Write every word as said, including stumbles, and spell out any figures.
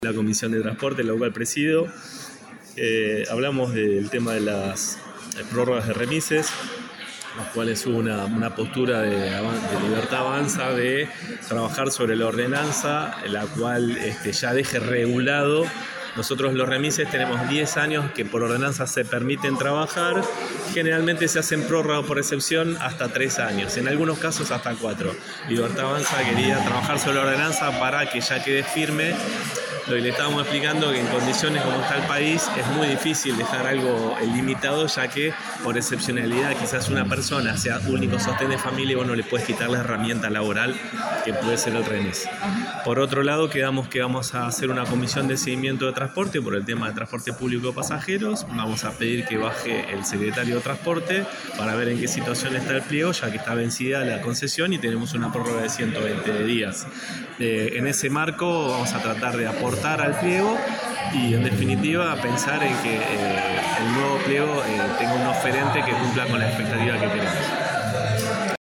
La Comisión de Transporte, la cual presido. Eh, hablamos del tema de las prórrogas de remises, los cuales hubo una, una postura de, de Libertad Avanza de trabajar sobre la ordenanza, la cual este, ya deje regulado. Nosotros los remises tenemos diez años que por ordenanza se permiten trabajar. Generalmente se hacen prórrogas por excepción hasta tres años, en algunos casos hasta cuatro. Libertad Avanza quería trabajar sobre la ordenanza para que ya quede firme. Lo que le estábamos explicando que en condiciones como está el país es muy difícil dejar algo limitado, ya que por excepcionalidad quizás una persona sea único sostén de familia y vos no le puedes quitar la herramienta laboral que puede ser el remis. Por otro lado, quedamos que vamos a hacer una comisión de seguimiento de transporte por el tema de transporte público de pasajeros. Vamos a pedir que baje el secretario de transporte para ver en qué situación está el pliego, ya que está vencida la concesión y tenemos una prórroga de ciento veinte días. Eh, en ese marco vamos a tratar de aportar al pliego y en definitiva pensar en que eh, el nuevo pliego eh, tenga un oferente que cumpla con la expectativa que queremos.